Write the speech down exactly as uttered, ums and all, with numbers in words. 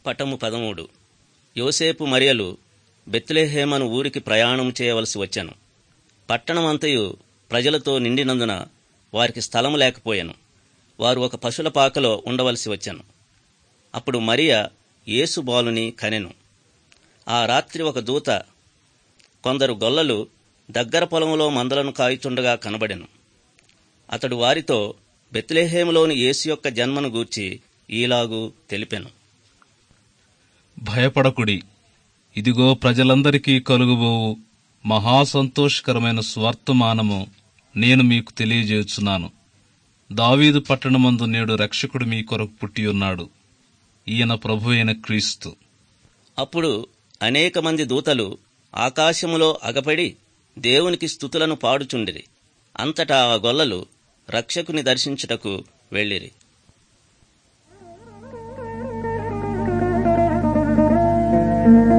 పటము పదమూడు. యోసేపు మరియలు బెత్లెహేమను ఊరికి ప్రయాణం చేయవలసి వచ్చెను. పట్టణమంతయు ప్రజలతో నిండినందున వారికి స్థలము లేకపోయెను. వారు ఒక పశుల పాకలో ఉండవలసి వచ్చెను. అప్పుడు మరియ యేసు బాలుని కనెను. ఆ రాత్రి ఒక దూత కొందరు గొల్లలు దగ్గర పొలములో మందలను కాయుచుండగా కనబడెను. అతడు వారితో బెత్లెహేములోని యేసు యొక్క జన్మను గూర్చి ఈలాగు తెలిపెను. భయపడకుడి, ఇదిగో ప్రజలందరికీ కలుగుబోవు మహాసంతోషకరమైన స్వర్తమానము నేను మీకు తెలియజేయుచున్నాను. దావీదు పట్టణమందు నేడు రక్షకుడు మీ కొరకు పుట్టియున్నాడు. ఈయన ప్రభువైన క్రీస్తు. అప్పుడు అనేక మంది దూతలు ఆకాశములో అగపడి దేవునికి స్తుతులను పాడుచుండిరి. అంతటా ఆ గొల్లలు రక్షకుని దర్శించుటకు వెళ్ళిరి. thank you